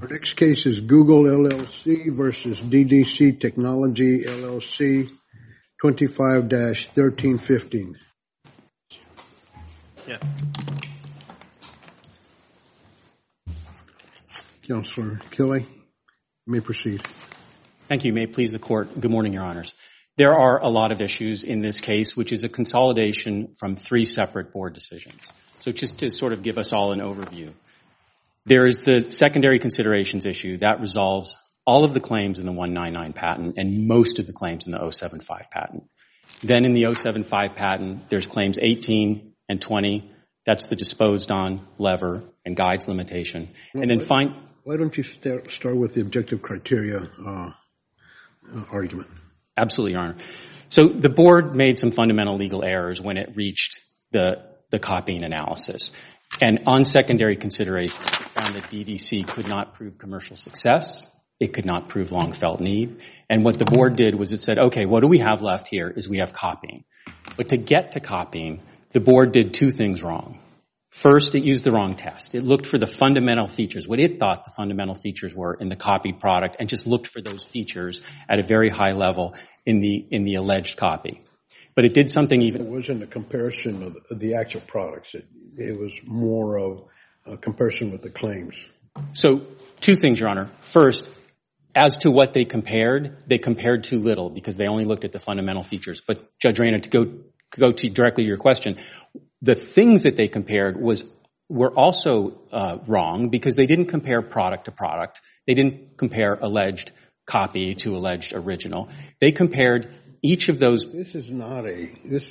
Our next case is Google LLC versus DDC Technology LLC, 25-1315. Yeah. Counselor Killey, you may proceed. Thank you. May it please the Court. Good morning, Your Honors. There are a lot of issues in this case, which is a consolidation from 3 separate board decisions. So just to sort of give us all an overview, there is the secondary considerations issue. That resolves all of the claims in the 199 patent and most of the claims in the 075 patent. Then in the 075 patent, there's claims 18 and 20. That's the disposed on, lever, and guides limitation. And then why don't you start with the objective criteria argument? Absolutely, Your Honor. So the board made some fundamental legal errors when it reached the copying analysis. And on secondary considerations, it found that DDC could not prove commercial success. It could not prove long-felt need. And what the board did was it said, okay, what do we have left here is we have copying. But to get to copying, the board did 2 things wrong. First, it used the wrong test. It looked for the fundamental features, what it thought the fundamental features were in the copied product, and just looked for those features at a very high level in the alleged copy. But it did something even... It wasn't a comparison of the actual products. It was more of a comparison with the claims. So 2 things, Your Honor. First, as to what they compared too little because they only looked at the fundamental features. But Judge Reyna, to go to directly your question, the things that they compared were also wrong because they didn't compare product to product. They didn't compare alleged copy to alleged original. They compared each of those. This is not it's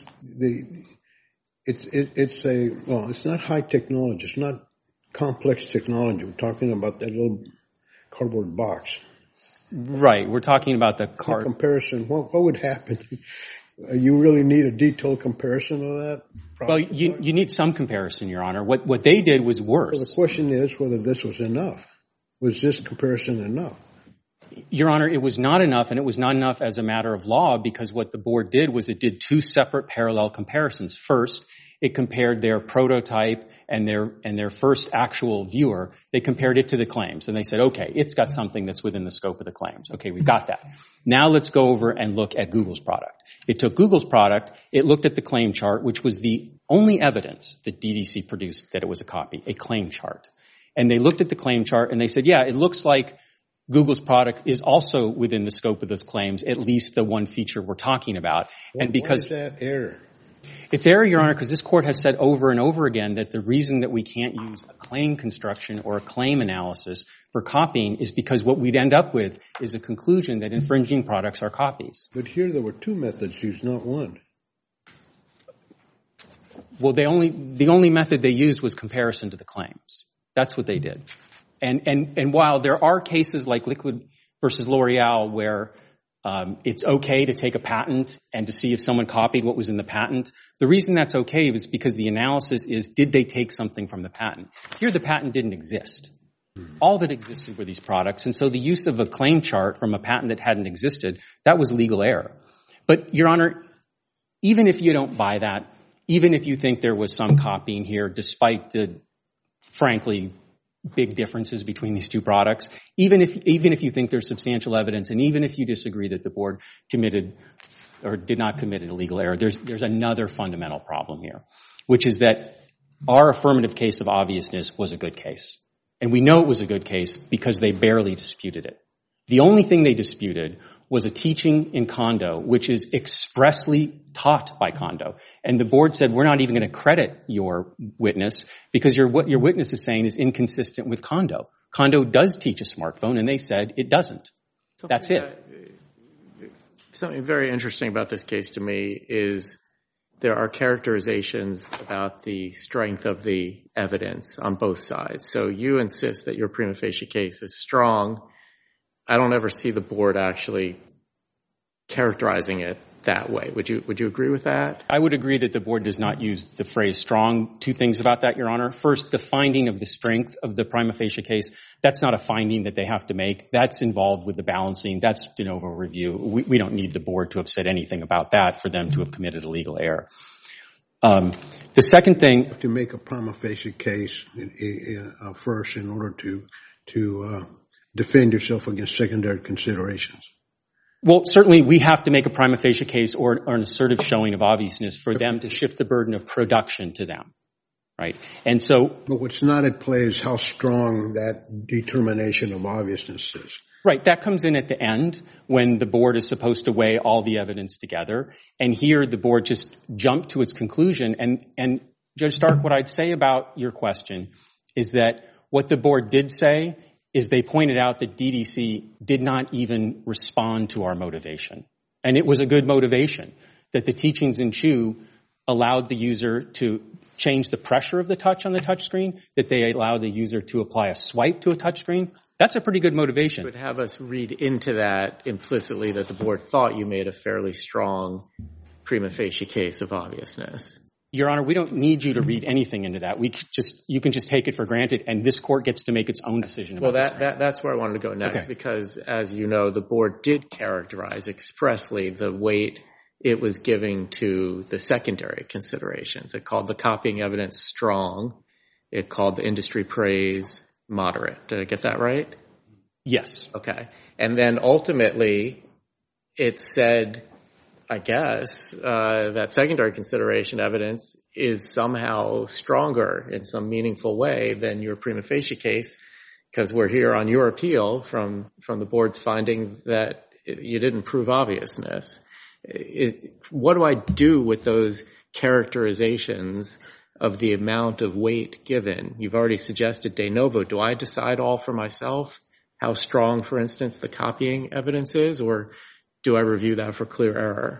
not high technology. It's not complex technology. We're talking about that little cardboard box. Right. We're talking about the comparison. What would happen? You really need a detailed comparison of that? Well, you need some comparison, Your Honor. What they did was worse. Well, the question is whether this was enough. Was this comparison enough? Your Honor, it was not enough, and it was not enough as a matter of law because what the board did was it did 2 separate parallel comparisons. First, it compared their prototype and their first actual viewer. They compared it to the claims, and they said, okay, it's got something that's within the scope of the claims. Okay, we've got that. Now let's go over and look at Google's product. It took Google's product, it looked at the claim chart, which was the only evidence that DDC produced that it was a copy, a claim chart. And they looked at the claim chart, and they said, yeah, it looks like Google's product is also within the scope of those claims, at least the one feature we're talking about. And because why is that error? It's error, Your Honor, because this Court has said over and over again that the reason that we can't use a claim construction or a claim analysis for copying is because what we'd end up with is a conclusion that infringing products are copies. But here there were 2 methods used, not 1. Well, the only method they used was comparison to the claims. That's what they did. And while there are cases like Liquid versus L'Oreal where it's okay to take a patent and to see if someone copied what was in the patent, the reason that's okay is because the analysis is, did they take something from the patent? Here the patent didn't exist. All that existed were these products, and so the use of a claim chart from a patent that hadn't existed, that was legal error. But, Your Honor, even if you don't buy that, even if you think there was some copying here, despite the, frankly, big differences between these 2 products, even if you think there's substantial evidence, and even if you disagree that the board committed or did not commit an illegal error, there's another fundamental problem here, which is that our affirmative case of obviousness was a good case. And we know it was a good case because they barely disputed it. The only thing they disputed was a teaching in Kondo, which is expressly taught by Kondo. And the board said, we're not even going to credit your witness because what your witness is saying is inconsistent with Kondo. Kondo does teach a smartphone, and they said it doesn't. That's it. Something very interesting about this case to me is there are characterizations about the strength of the evidence on both sides. So you insist that your prima facie case is strong. I don't ever see the board actually characterizing it that way. Would you agree with that? I would agree that the board does not use the phrase strong. 2 things about that, Your Honor. First, the finding of the strength of the prima facie case, that's not a finding that they have to make. That's involved with the balancing. That's de novo review. We don't need the board to have said anything about that for them to have committed a legal error. The second thing... You have to make a prima facie case first in order to defend yourself against secondary considerations? Well, certainly we have to make a prima facie case or an assertive showing of obviousness for them to shift the burden of production to them, right? And so... But what's not at play is how strong that determination of obviousness is. Right, that comes in at the end when the board is supposed to weigh all the evidence together. And here the board just jumped to its conclusion. And Judge Stark, what I'd say about your question is that what the board did say is they pointed out that DDC did not even respond to our motivation. And it was a good motivation, that the teachings in Chu allowed the user to change the pressure of the touch on the touchscreen, that they allowed the user to apply a swipe to a touchscreen. That's a pretty good motivation. Would have us read into that implicitly that the board thought you made a fairly strong prima facie case of obviousness. Your Honor, we don't need you to read anything into that. You can just take it for granted, and this court gets to make its own decision about this. Well, that's where I wanted to go next, because, as you know, the board did characterize expressly the weight it was giving to the secondary considerations. It called the copying evidence strong. It called the industry praise moderate. Did I get that right? Yes. Okay. And then ultimately, it said, I guess, that secondary consideration evidence is somehow stronger in some meaningful way than your prima facie case, because we're here on your appeal from the board's finding that you didn't prove obviousness. What do I do with those characterizations of the amount of weight given? You've already suggested de novo. Do I decide all for myself how strong, for instance, the copying evidence is, or do I review that for clear error?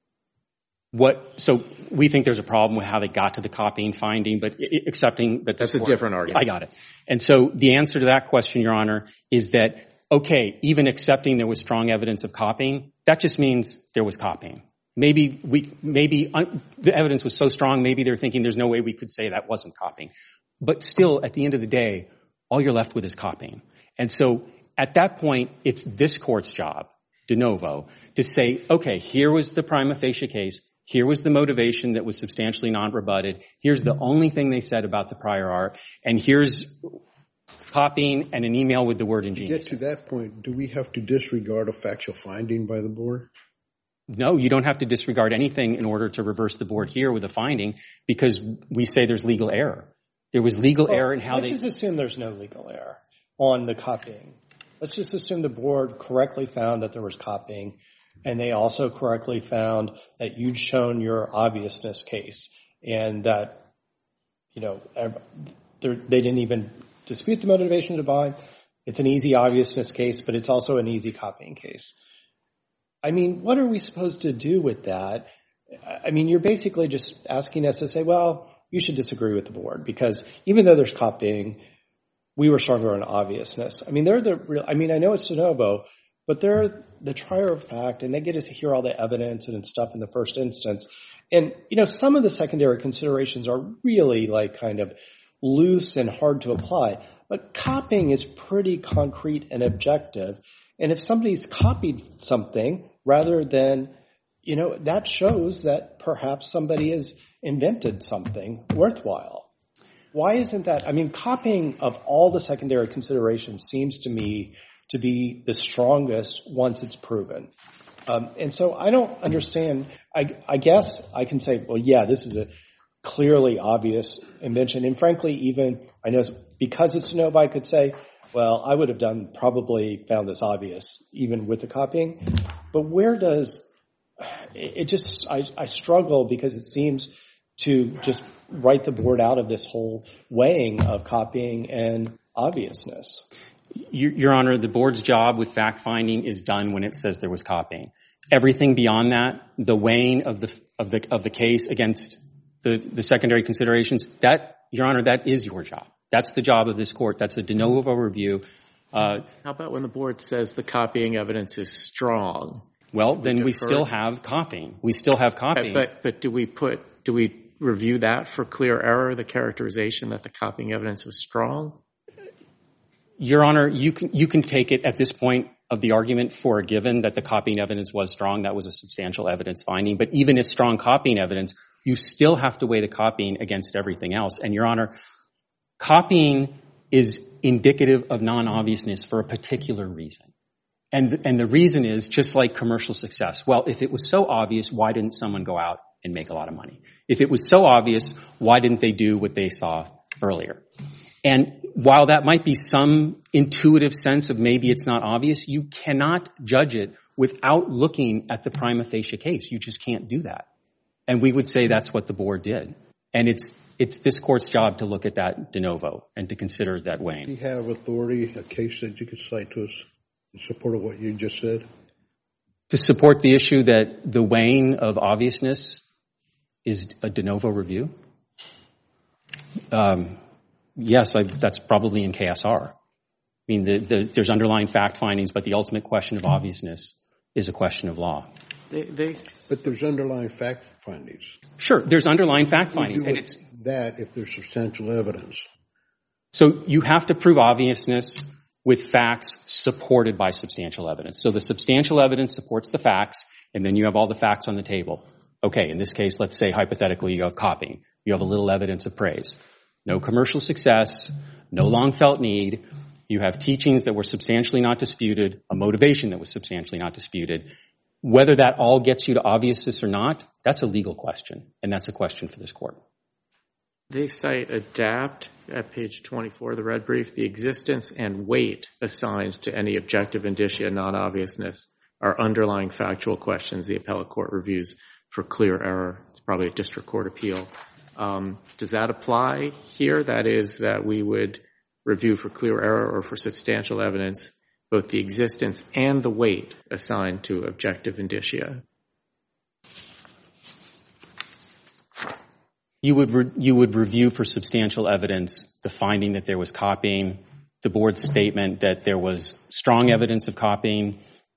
So we think there's a problem with how they got to the copying finding, but accepting that that's a different argument. I got it. And so the answer to that question, Your Honor, is that, okay, even accepting there was strong evidence of copying, that just means there was copying. Maybe the evidence was so strong, maybe they're thinking there's no way we could say that wasn't copying. But still, at the end of the day, all you're left with is copying. And so at that point, it's this court's job, de novo, to say, okay, here was the prima facie case. Here was the motivation that was substantially non-rebutted. Here's the only thing they said about the prior art. And here's copying and an email with the word ingenious. To get to that point, do we have to disregard a factual finding by the board? No, you don't have to disregard anything in order to reverse the board here with a finding, because we say there's legal error. There was legal error in how Let's just assume there's no legal error on the copying. Let's just assume the board correctly found that there was copying, and they also correctly found that you'd shown your obviousness case, and that, they didn't even dispute the motivation to buy. It's an easy obviousness case, but it's also an easy copying case. I mean, what are we supposed to do with that? I mean, you're basically just asking us to say, well, you should disagree with the board, because even though there's copying, we were stronger on obviousness. I mean, I know it's de novo, but they're the trier of fact, and they get us to hear all the evidence and stuff in the first instance. And, some of the secondary considerations are really kind of loose and hard to apply. But copying is pretty concrete and objective. And if somebody's copied something rather than, that shows that perhaps somebody has invented something worthwhile. Why isn't that? I mean, copying of all the secondary considerations seems to me to be the strongest once it's proven. And so I don't understand. I guess I can say, well, yeah, this is a clearly obvious invention. And frankly, even I know because it's de novo, I could say, well, I would have probably found this obvious even with the copying. But where does it just, I struggle because it seems to just write the board out of this whole weighing of copying and obviousness. Your Honor, the board's job with fact-finding is done when it says there was copying. Everything beyond that, the weighing of the case against the secondary considerations, that, Your Honor, that is your job. That's the job of this court. That's a de novo review. How about when the board says the copying evidence is strong? Well, then we still have copying. We still have copying. But do we review that for clear error, the characterization that the copying evidence was strong? Your Honor, you can take it at this point of the argument for a given that the copying evidence was strong. That was a substantial evidence finding. But even if strong copying evidence, you still have to weigh the copying against everything else. And, Your Honor, copying is indicative of non-obviousness for a particular reason. And the reason is just like commercial success. Well, if it was so obvious, why didn't someone go out and make a lot of money? If it was so obvious, why didn't they do what they saw earlier? And while that might be some intuitive sense of maybe it's not obvious, you cannot judge it without looking at the prima facie case. You just can't do that. And we would say that's what the board did. And it's this court's job to look at that de novo and to consider that weighing. Do you have authority, a case that you could cite to us in support of what you just said? To support the issue that the weighing of obviousness is a de novo review? Yes, that's probably in KSR. I mean, there's underlying fact findings, but the ultimate question of obviousness is a question of law. But there's underlying fact findings. Sure, there's underlying fact findings. And it's that if there's substantial evidence. So you have to prove obviousness with facts supported by substantial evidence. So the substantial evidence supports the facts, and then you have all the facts on the table. Okay, in this case, let's say hypothetically you have copying. You have a little evidence of praise. No commercial success, no long felt need. You have teachings that were substantially not disputed, a motivation that was substantially not disputed. Whether that all gets you to obviousness or not, that's a legal question, and that's a question for this court. They cite ADAPT at page 24 of the red brief. The existence and weight assigned to any objective indicia non-obviousness are underlying factual questions the appellate court reviews for clear error. It's probably a district court appeal. Does that apply here? That is, that we would review for clear error or for substantial evidence both the existence and the weight assigned to objective indicia? You would review for substantial evidence the finding that there was copying, the board's statement that there was strong evidence of copying.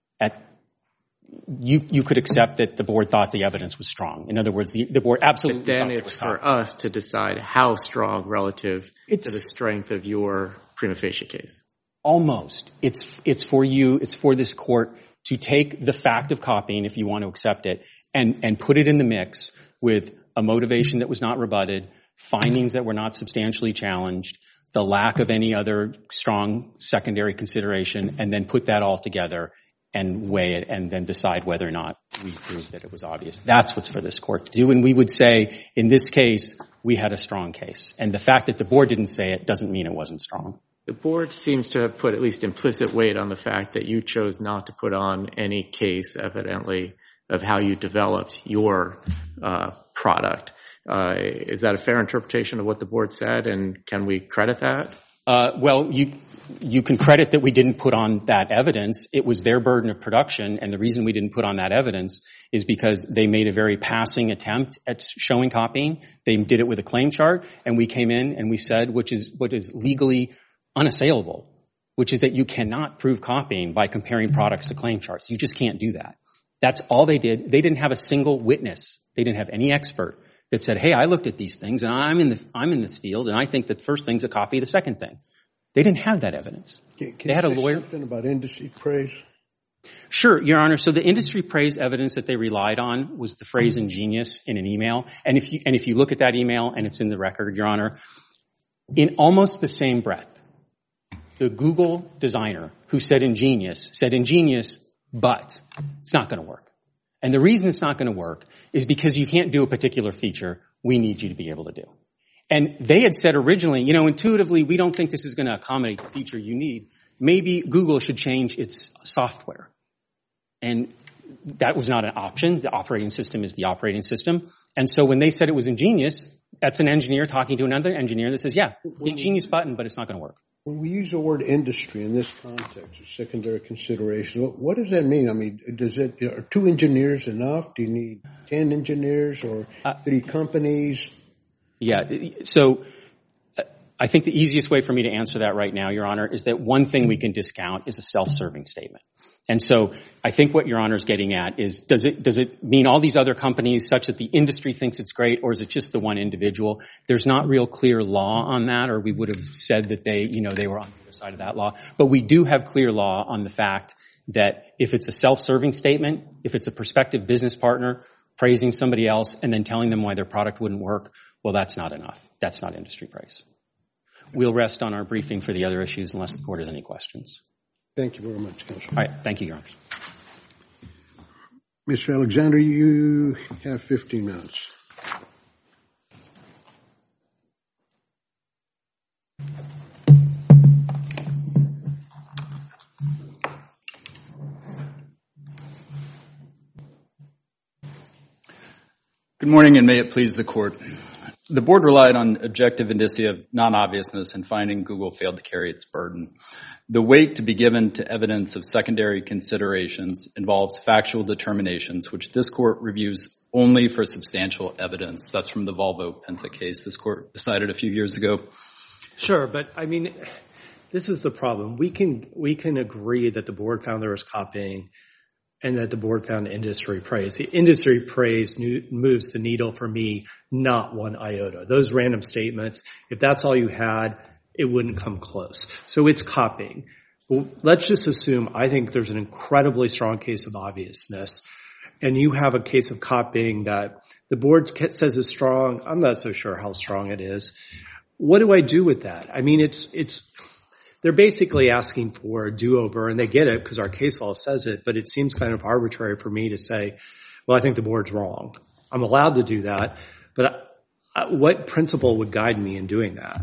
You could accept that the board thought the evidence was strong. In other words, the board absolutely thought there was copying. But then it's for us to decide how strong relative to the strength of your prima facie case. Almost. It's for you, it's for this court to take the fact of copying, if you want to accept it, and put it in the mix with a motivation that was not rebutted, findings that were not substantially challenged, the lack of any other strong secondary consideration, and then put that all together and weigh it and then decide whether or not we proved that it was obvious. That's what's for this court to do. And we would say, in this case, we had a strong case. And the fact that the board didn't say it doesn't mean it wasn't strong. The board seems to have put at least implicit weight on the fact that you chose not to put on any case, evidently, of how you developed your product. Is that a fair interpretation of what the board said, and can we credit that? Well, you can credit that we didn't put on that evidence. It was their burden of production, and the reason we didn't put on that evidence is because they made a very passing attempt at showing copying. They did it with a claim chart, and we came in and we said, what is legally unassailable, which is that you cannot prove copying by comparing products to claim charts. You just can't do that. That's all they did. They didn't have a single witness. They didn't have any expert that said, hey, I looked at these things, and I'm in this field, and I think that the first thing's a copy of the second thing. They didn't have that evidence. They had a lawyer. Something about industry praise? Sure, Your Honor. So the industry praise evidence that they relied on was the phrase ingenious in an email. And if you look at that email, and it's in the record, Your Honor, in almost the same breath, the Google designer who said ingenious, but it's not going to work. And the reason it's not going to work is because you can't do a particular feature we need you to be able to do. And they had said originally, intuitively, we don't think this is going to accommodate the feature you need. Maybe Google should change its software. And that was not an option. The operating system is the operating system. And so when they said it was ingenious, that's an engineer talking to another engineer that says, yeah, ingenious button, but it's not going to work. When we use the word industry in this context, a secondary consideration, what does that mean? I mean, are 2 engineers enough? Do you need 10 engineers or 3 companies? Yeah, so I think the easiest way for me to answer that right now, Your Honor, is that one thing we can discount is a self-serving statement. And so I think what Your Honor is getting at is, does it mean all these other companies such that the industry thinks it's great, or is it just the one individual? There's not real clear law on that, or we would have said that they were on the other side of that law. But we do have clear law on the fact that if it's a self-serving statement, if it's a prospective business partner praising somebody else and then telling them why their product wouldn't work, well, that's not enough. That's not industry praise. We'll rest on our briefing for the other issues unless the Court has any questions. Thank you very much, Counsel. All right. Thank you, Your Honor. Mr. Alexander, you have 15 minutes. Good morning, and may it please the Court. The Board relied on objective indicia of non-obviousness in finding Google failed to carry its burden. The weight to be given to evidence of secondary considerations involves factual determinations, which this Court reviews only for substantial evidence. That's from the Volvo-Penta case this Court decided a few years ago. Sure, but I mean, this is the problem. We can agree that the Board found there was copying and that the Board found industry praise. The industry praise moves the needle for me, not one iota. Those random statements, if that's all you had, it wouldn't come close. So it's copying. Well, let's just assume I think there's an incredibly strong case of obviousness, and you have a case of copying that the Board says is strong. I'm not so sure how strong it is. What do I do with that? I mean, they're basically asking for a do-over, and they get it because our case law says it, but it seems kind of arbitrary for me to say, well, I think the Board's wrong. I'm allowed to do that, but what principle would guide me in doing that?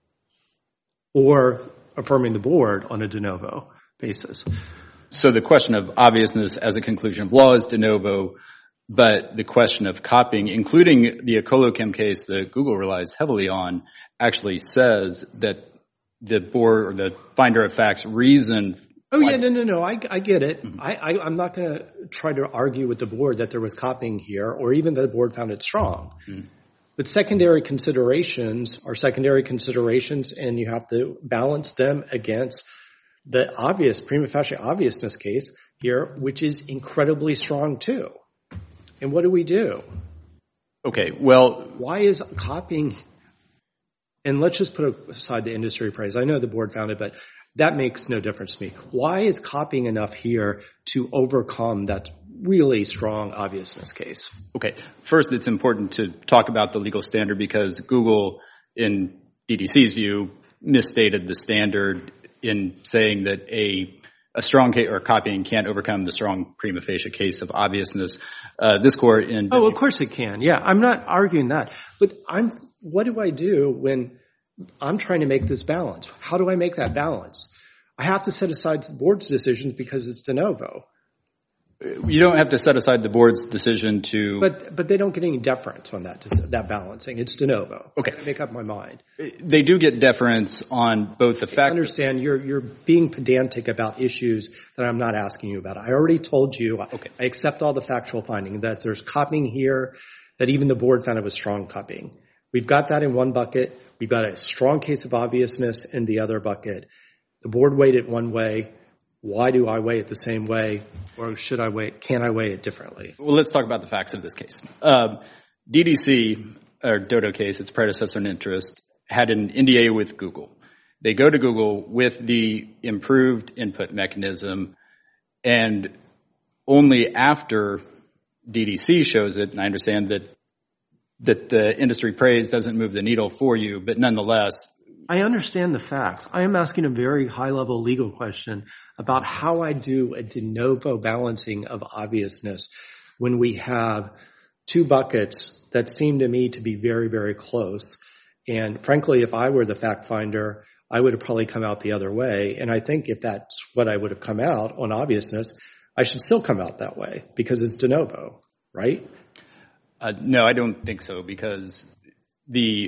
Or affirming the Board on a de novo basis? So the question of obviousness as a conclusion of law is de novo, but the question of copying, including the Ecolochem case that Google relies heavily on, actually says that the Board or the finder of facts reason. Oh, yeah, no. I get it. Mm-hmm. I'm not going to try to argue with the Board that there was copying here or even that the Board found it strong. Mm-hmm. But secondary considerations are secondary considerations, and you have to balance them against the obvious, prima facie obviousness case here, which is incredibly strong too. And what do we do? Okay, well, why is copying? And let's just put aside the industry praise. I know the Board found it, but that makes no difference to me. Why is copying enough here to overcome that really strong obviousness case? Okay. First, it's important to talk about the legal standard because Google, in DDC's view, misstated the standard in saying that a strong case or copying can't overcome the strong prima facie case of obviousness. This Court in... Oh, of course it can. Yeah, I'm not arguing that. But what do I do when I'm trying to make this balance? How do I make that balance? I have to set aside the Board's decisions because it's de novo. You don't have to set aside the Board's decision to... But they don't get any deference on that balancing. It's de novo. Okay. I make up my mind. They do get deference on both the fact... I understand you're being pedantic about issues that I'm not asking you about. I already told you. Okay. I accept all the factual findings that there's copying here, that even the Board found it was strong copying. We've got that in one bucket. We've got a strong case of obviousness in the other bucket. The Board weighed it one way. Why do I weigh it the same way, or can I weigh it differently? Well, let's talk about the facts of this case. DDC, or Dodo case, its predecessor in interest, had an NDA with Google. They go to Google with the improved input mechanism, and only after DDC shows it, and I understand that the industry praise doesn't move the needle for you, but nonetheless... I understand the facts. I am asking a very high-level legal question about how I do a de novo balancing of obviousness when we have two buckets that seem to me to be very, very close. And frankly, if I were the fact finder, I would have probably come out the other way. And I think if that's what I would have come out on obviousness, I should still come out that way because it's de novo, right? No, I don't think so because the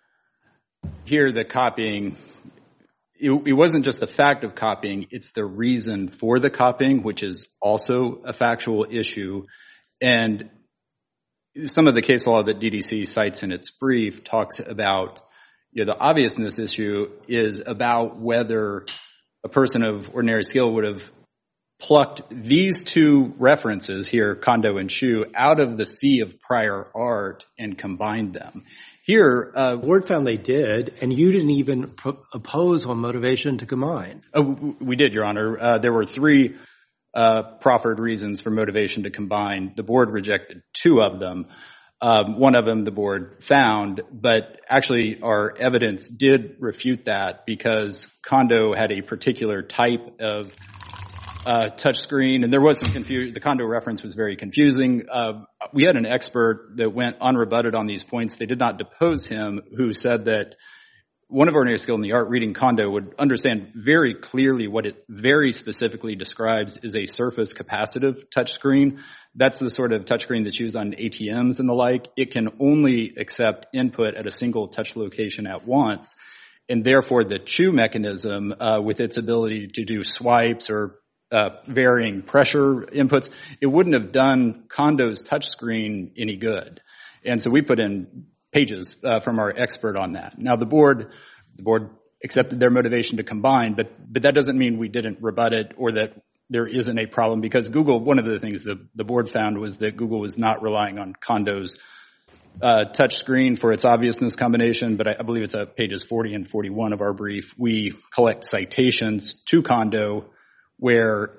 copying, it wasn't just the fact of copying, it's the reason for the copying, which is also a factual issue. And some of the case law that DDC cites in its brief talks about, the obviousness issue is about whether a person of ordinary skill would have plucked these two references here, Kondo and Shu, out of the sea of prior art and combined them. Here, Board found they did, and you didn't even oppose on motivation to combine. We did, Your Honor. There were three proffered reasons for motivation to combine. The Board rejected two of them. One of them the board found, but actually our evidence did refute that because Kondo had a particular type of touchscreen, and there was some confusion. The Kondo reference was very confusing. We had an expert that went unrebutted on these points. They did not depose him, who said that one of ordinary skill in the art reading Kondo would understand very clearly what it very specifically describes is a surface capacitive touchscreen. That's the sort of touchscreen that's used on ATMs and the like. It can only accept input at a single touch location at once, and therefore the chew mechanism with its ability to do swipes or varying pressure inputs, it wouldn't have done Kondo's touchscreen any good. And so we put in pages from our expert on that. Now the board accepted their motivation to combine, but that doesn't mean we didn't rebut it or that there isn't a problem, because Google, one of the things the board found was that Google was not relying on Kondo's touchscreen for its obviousness combination, but I believe it's pages 40 and 41 of our brief. We collect citations to Kondo where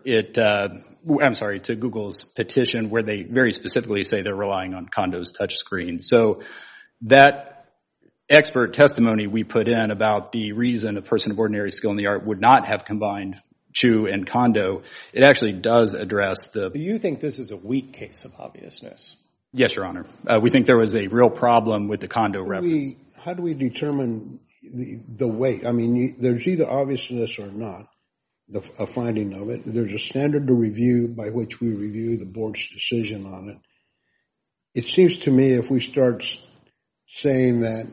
to Google's petition where they very specifically say they're relying on Kondo's touchscreen. So that expert testimony we put in about the reason a person of ordinary skill in the art would not have combined Chu and Kondo, it actually does address the... Do you think this is a weak case of obviousness? Yes, Your Honor. We think there was a real problem with the Kondo reference. How do we determine the weight? I mean, there's either obviousness or not, a finding of it. There's a standard to review by which we review the board's decision on it. It seems to me if we start saying that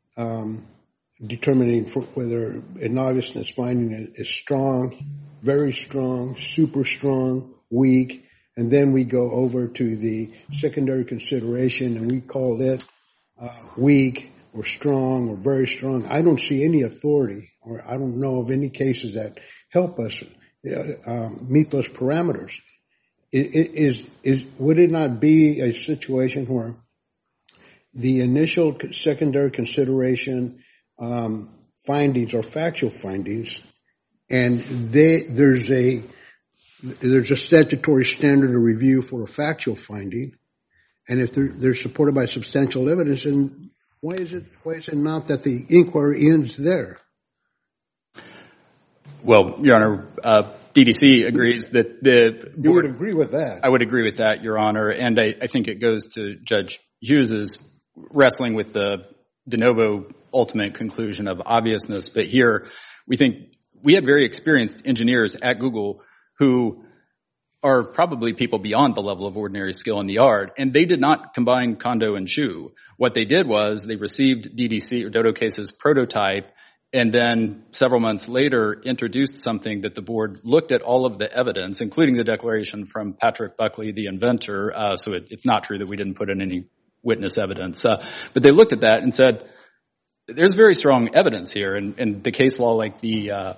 determining whether an obviousness finding is strong, very strong, super strong, weak, and then we go over to the secondary consideration and we call it weak or strong or very strong. I don't see any authority, or I don't know of any cases that help us meet those parameters. Would it not be a situation where the initial secondary consideration findings are factual findings, and there's a statutory standard of review for a factual finding, and if they're supported by substantial evidence, then why is it not that the inquiry ends there? Well, Your Honor, DDC agrees that the board... You would agree with that? I would agree with that, Your Honor, and I think it goes to Judge Hughes's wrestling with the de novo ultimate conclusion of obviousness. But here, we think we had very experienced engineers at Google who are probably people beyond the level of ordinary skill in the art, and they did not combine Kondo and Chu. What they did was they received DDC or Dodo Case's prototype, and then several months later introduced something that the board looked at all of the evidence, including the declaration from Patrick Buckley, the inventor. So it's not true that we didn't put in any witness evidence. But they looked at that and said, there's very strong evidence here. And the case law like the,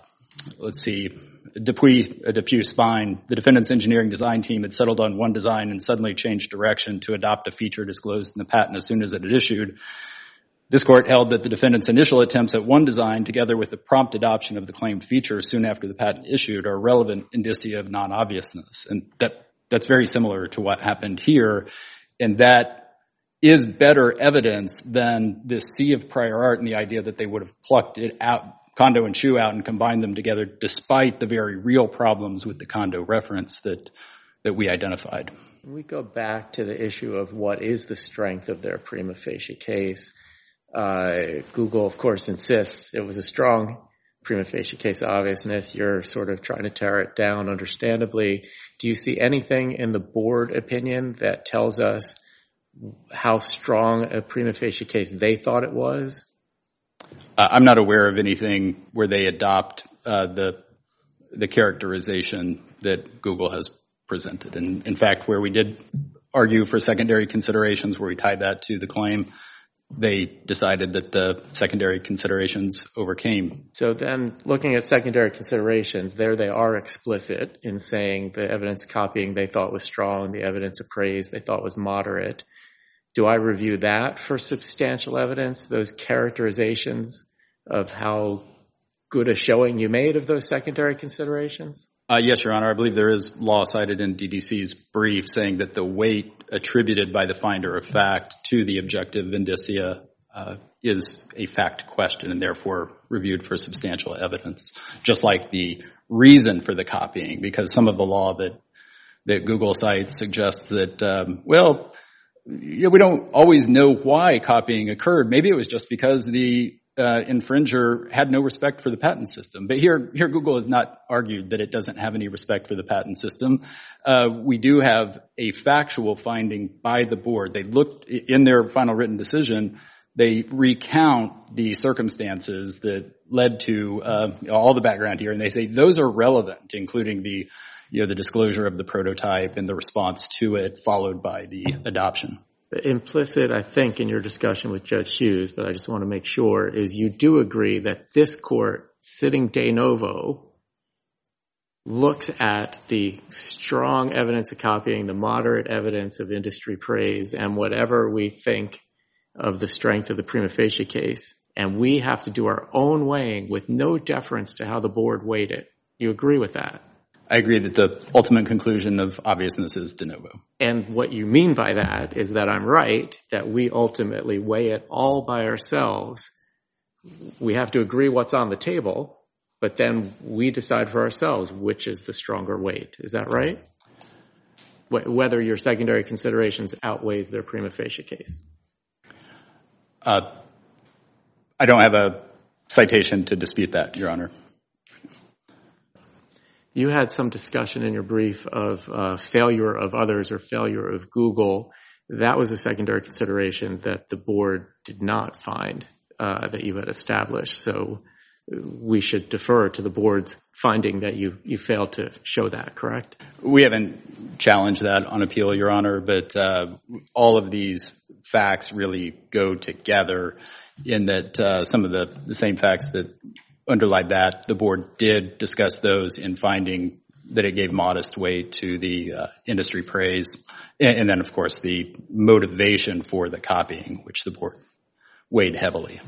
Dupuis Spine, the defendant's engineering design team had settled on one design and suddenly changed direction to adopt a feature disclosed in the patent as soon as it had issued. This court held that the defendant's initial attempts at one design, together with the prompt adoption of the claimed feature soon after the patent issued, are relevant indicia of non-obviousness. And that's very similar to what happened here. And that is better evidence than this sea of prior art and the idea that they would have plucked it out, Kondo and Chu out, and combined them together despite the very real problems with the Kondo reference that we identified. We go back to the issue of what is the strength of their prima facie case. Google, of course, insists it was a strong prima facie case of obviousness. You're sort of trying to tear it down, understandably. Do you see anything in the board opinion that tells us how strong a prima facie case they thought it was? I'm not aware of anything where they adopt the characterization that Google has presented. And in fact, where we did argue for secondary considerations, where we tied that to the claim, they decided that the secondary considerations overcame. So then looking at secondary considerations, there they are explicit in saying the evidence copying they thought was strong, the evidence appraised they thought was moderate. Do I review that for substantial evidence, those characterizations of how good a showing you made of those secondary considerations? Yes, Your Honor. I believe there is law cited in DDC's brief saying that the weight attributed by the finder of fact to the objective indicia is a fact question and therefore reviewed for substantial evidence, just like the reason for the copying, because some of the law that Google cites suggests that, we don't always know why copying occurred. Maybe it was just because the infringer had no respect for the patent system. But here Google has not argued that it doesn't have any respect for the patent system. We do have a factual finding by the board. They looked in their final written decision. They recount the circumstances that led to all the background here, and they say those are relevant, including the disclosure of the prototype and the response to it, followed by the adoption. Implicit, I think, in your discussion with Judge Hughes, but I just want to make sure, is you do agree that this court, sitting de novo, looks at the strong evidence of copying, the moderate evidence of industry praise, and whatever we think of the strength of the prima facie case, and we have to do our own weighing with no deference to how the board weighed it. You agree with that? I agree that the ultimate conclusion of obviousness is de novo. And what you mean by that is that I'm right, that we ultimately weigh it all by ourselves. We have to agree what's on the table, but then we decide for ourselves which is the stronger weight. Is that right? Whether your secondary considerations outweighs their prima facie case. I don't have a citation to dispute that, Your Honor. You had some discussion in your brief of failure of others or failure of Google. That was a secondary consideration that the board did not find that you had established. So we should defer to the board's finding that you failed to show that, correct? We haven't challenged that on appeal, Your Honor, but all of these facts really go together in that some of the same facts that underlie that, the board did discuss those in finding that it gave modest weight to the industry praise, and then, of course, the motivation for the copying, which the board weighed heavily.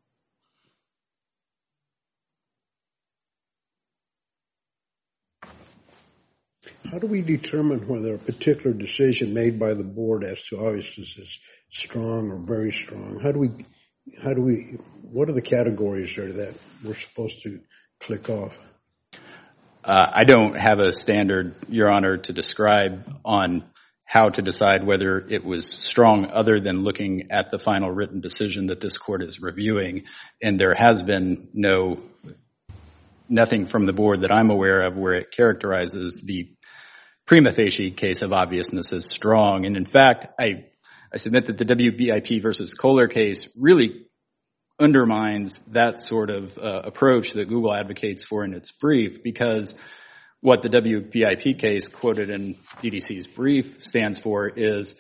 How do we determine whether a particular decision made by the board as to obviousness is strong or very strong? What are the categories there that we're supposed to click off? I don't have a standard, Your Honor, to describe on how to decide whether it was strong other than looking at the final written decision that this court is reviewing. And there has been nothing from the board that I'm aware of where it characterizes the prima facie case of obviousness as strong. And in fact, I submit that the WBIP versus Kohler case really undermines that sort of approach that Google advocates for in its brief, because what the WBIP case quoted in DDC's brief stands for is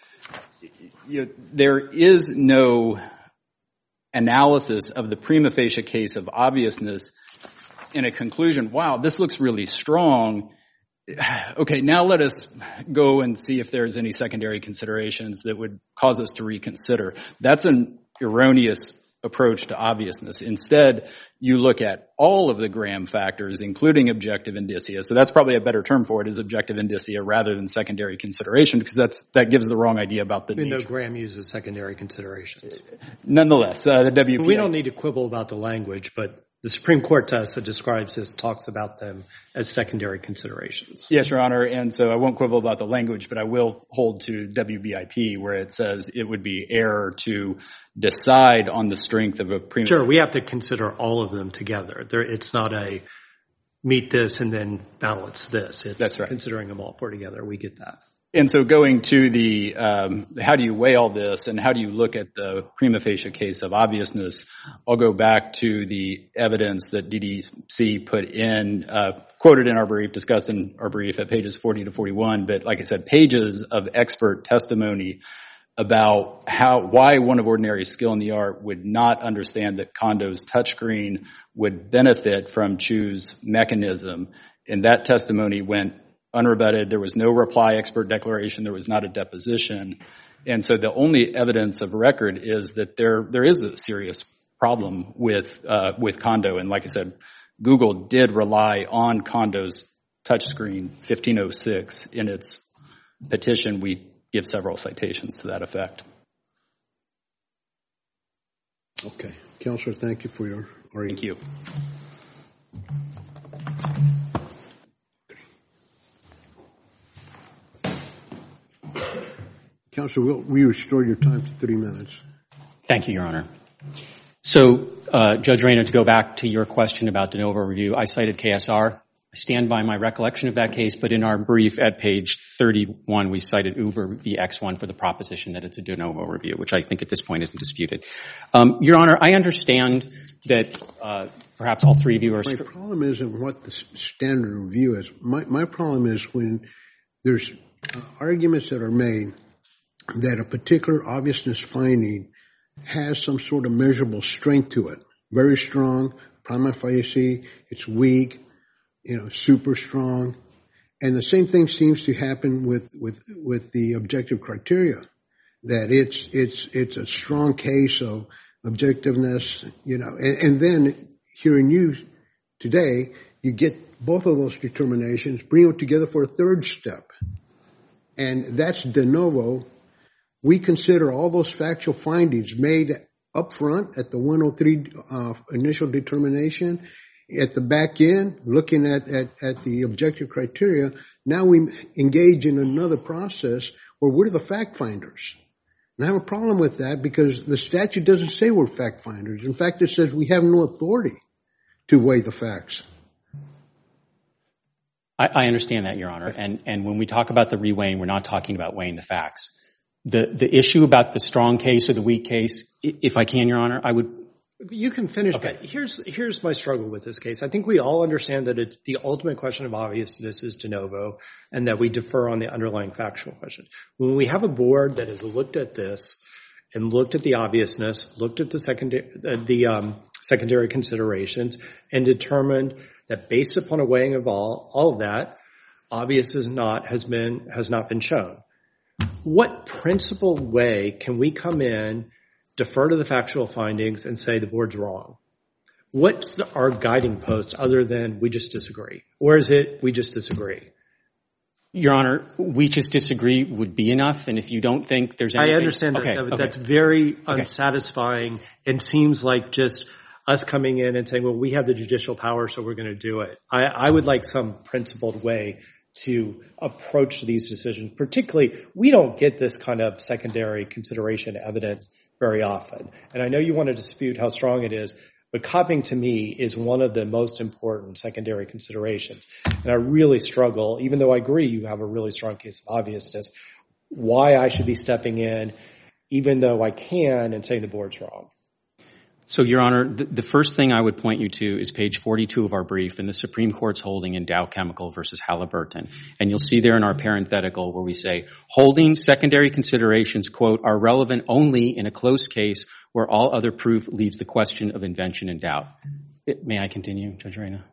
there is no analysis of the prima facie case of obviousness in a conclusion, wow, this looks really strong. Okay, now let us go and see if there's any secondary considerations that would cause us to reconsider. That's an erroneous approach to obviousness. Instead, you look at all of the Graham factors, including objective indicia. So that's probably a better term for it, is objective indicia rather than secondary consideration, because that gives the wrong idea about the nature. Even though Graham uses secondary considerations. Nonetheless, the WBIP... We don't need to quibble about the language, but the Supreme Court test that describes this talks about them as secondary considerations. Yes, Your Honor, and so I won't quibble about the language, but I will hold to WBIP where it says it would be error to decide on the strength of a prima... Sure, we have to consider all of them together. It's not a meet this and then balance this. That's right. Considering them all four together. We get that. And so going to the how do you weigh all this and how do you look at the prima facie case of obviousness, I'll go back to the evidence that DDC put in, quoted in our brief, discussed in our brief at pages 40 to 41, but like I said, pages of expert testimony about why one of ordinary skill in the art would not understand that Kondo's touchscreen would benefit from Chu's mechanism. And that testimony went unrebutted. There was no reply expert declaration. There was not a deposition. And so the only evidence of record is that there is a serious problem with Kondo. And like I said, Google did rely on Kondo's touchscreen 1506 in its petition. We give several citations to that effect. Okay. Counselor, thank you for your argument. Thank you. Counselor, we restore your time to 3 minutes. Thank you, Your Honor. So, Judge Rayner, to go back to your question about de novo review, I cited KSR. I stand by my recollection of that case, but in our brief at page 31, we cited Uber v. X1 for the proposition that it's a de novo review, which I think at this point isn't disputed. Your Honor, I understand that perhaps all three of you are... My problem isn't what the standard review is. My problem is when there's arguments that are made that a particular obviousness finding has some sort of measurable strength to it. Very strong, prima facie, it's weak, super strong. And the same thing seems to happen with the objective criteria, that it's a strong case of objectiveness, and then hearing you today, you get both of those determinations, bring them together for a third step. And that's de novo. We consider all those factual findings made up front at the 103 initial determination. At the back end, looking at the objective criteria, now we engage in another process where we're the fact finders. And I have a problem with that because the statute doesn't say we're fact finders. In fact, it says we have no authority to weigh the facts. I understand that, Your Honor. And when we talk about the reweighing, we're not talking about weighing the facts. The issue about the strong case or the weak case, if I can, Your Honor, I would... You can finish, okay. But here's my struggle with this case. I think we all understand that the ultimate question of obviousness is de novo and that we defer on the underlying factual question. When we have a board that has looked at this and looked at the obviousness, looked at the secondary considerations and determined that based upon a weighing of all of that, obvious has not been shown. What principled way can we come in, defer to the factual findings, and say the board's wrong? What's our guiding post other than we just disagree? Or is it we just disagree? Your Honor, we just disagree would be enough, and if you don't think there's anything... I understand that, but that's very unsatisfying and seems like just us coming in and saying, well, we have the judicial power, so we're going to do it. I would like some principled way to approach these decisions. Particularly, we don't get this kind of secondary consideration evidence very often. And I know you want to dispute how strong it is, but copying to me is one of the most important secondary considerations. And I really struggle, even though I agree you have a really strong case of obviousness, why I should be stepping in, even though I can, and saying the board's wrong. So, Your Honor, the first thing I would point you to is page 42 of our brief in the Supreme Court's holding in Dow Chemical versus Halliburton. And you'll see there in our parenthetical where we say, holding secondary considerations, quote, are relevant only in a close case where all other proof leaves the question of invention in doubt. May I continue, Judge Reyna?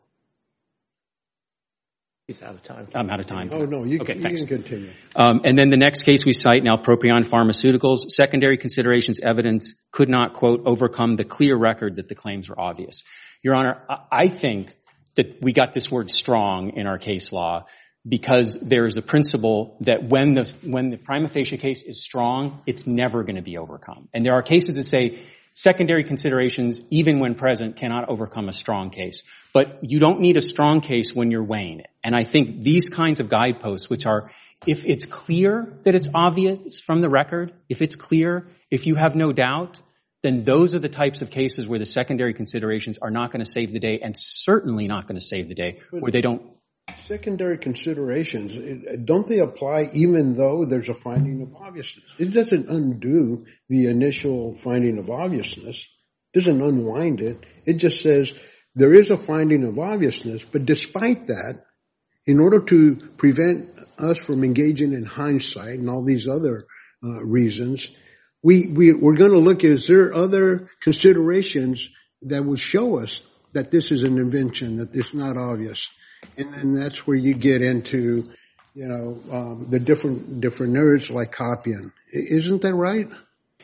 He's out of time. I'm out of time. Oh, no, you can continue. And then the next case we cite, now Propion Pharmaceuticals, secondary considerations evidence could not, quote, overcome the clear record that the claims were obvious. Your Honor, I think that we got this word strong in our case law because there is the principle that when the prima facie case is strong, it's never going to be overcome. And there are cases that say secondary considerations, even when present, cannot overcome a strong case. But you don't need a strong case when you're weighing it. And I think these kinds of guideposts, which are, if it's clear that it's obvious from the record, if it's clear, if you have no doubt, then those are the types of cases where the secondary considerations are not going to save the day and certainly not going to save the day, where they don't. Secondary considerations, don't they apply even though there's a finding of obviousness? It doesn't undo the initial finding of obviousness. It doesn't unwind it. It just says there is a finding of obviousness, but despite that, in order to prevent us from engaging in hindsight and all these other reasons, we're going to look, is there other considerations that would show us that this is an invention, that it's not obvious? And then that's where you get into, the different nerds like copying. Isn't that right?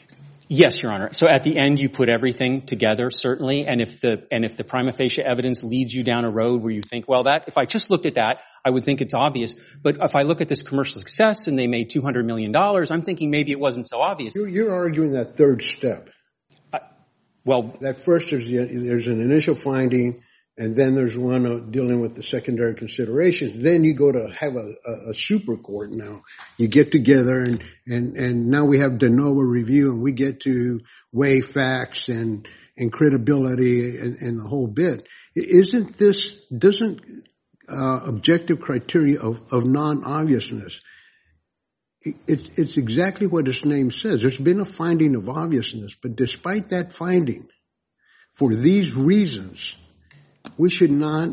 Yes, Your Honor. So at the end, you put everything together, certainly, and if the prima facie evidence leads you down a road where you think, well, if I just looked at that, I would think it's obvious. But if I look at this commercial success and they made $200 million, I'm thinking maybe it wasn't so obvious. You're arguing that third step. That first, there's an initial finding, and then there's one dealing with the secondary considerations. Then you go to have a super court now. You get together, and now we have de novo review, and we get to weigh facts and credibility and the whole bit. Doesn't objective criteria of non-obviousness, it's exactly what its name says. There's been a finding of obviousness, but despite that finding, for these reasons, we should not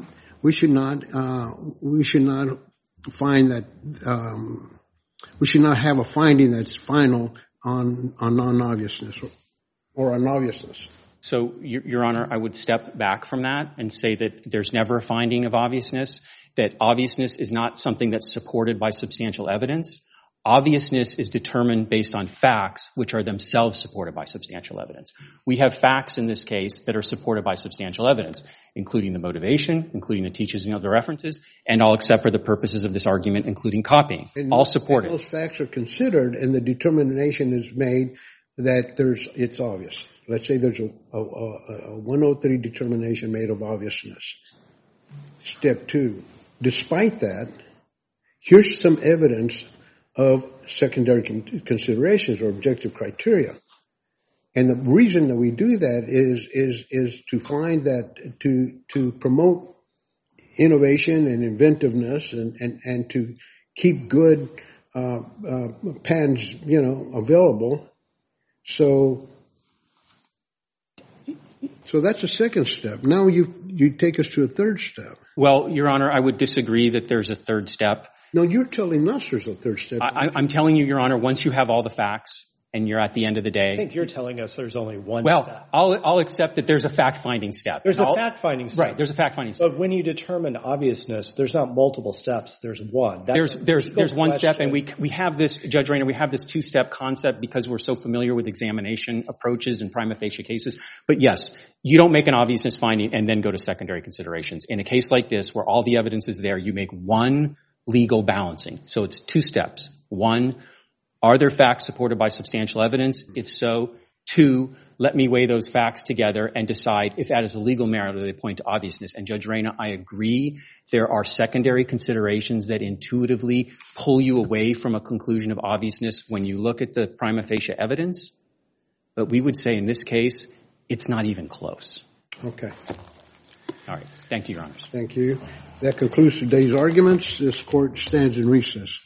find that we should not have a finding that's final on non-obviousness or unobviousness. So, Your Honor, I would step back from that and say that there's never a finding of obviousness, that obviousness is not something that's supported by substantial evidence. Obviousness is determined based on facts, which are themselves supported by substantial evidence. We have facts in this case that are supported by substantial evidence, including the motivation, including the teachers and other references, and all except for the purposes of this argument, including copying. All supported. Those facts are considered, and the determination is made that it's obvious. Let's say there's a 103 determination made of obviousness. Step 2. Despite that, here's some evidence of secondary considerations or objective criteria. And the reason that we do that is to find that to promote innovation and inventiveness and to keep good patents, available. So that's a second step. Now you take us to a third step. Well, Your Honor, I would disagree that there's a third step. No, you're telling us there's a third step. I'm telling you, Your Honor, once you have all the facts and you're at the end of the day. I think you're telling us there's only one step. Well, I'll accept that there's a fact-finding step. There's a fact-finding step. Right, there's a fact-finding step. But when you determine obviousness, there's not multiple steps. There's one. There's one step, and we have this, Judge Rayner, we have this two-step concept because we're so familiar with examination approaches and prima facie cases. But yes, you don't make an obviousness finding and then go to secondary considerations. In a case like this where all the evidence is there, you make one legal balancing. So it's two steps. One, are there facts supported by substantial evidence? If so. Two, let me weigh those facts together and decide if that is a legal merit or they point to obviousness. And Judge Rayner, I agree there are secondary considerations that intuitively pull you away from a conclusion of obviousness when you look at the prima facie evidence. But we would say in this case, it's not even close. Okay. All right. Thank you, Your Honors. Thank you. That concludes today's arguments. This court stands in recess.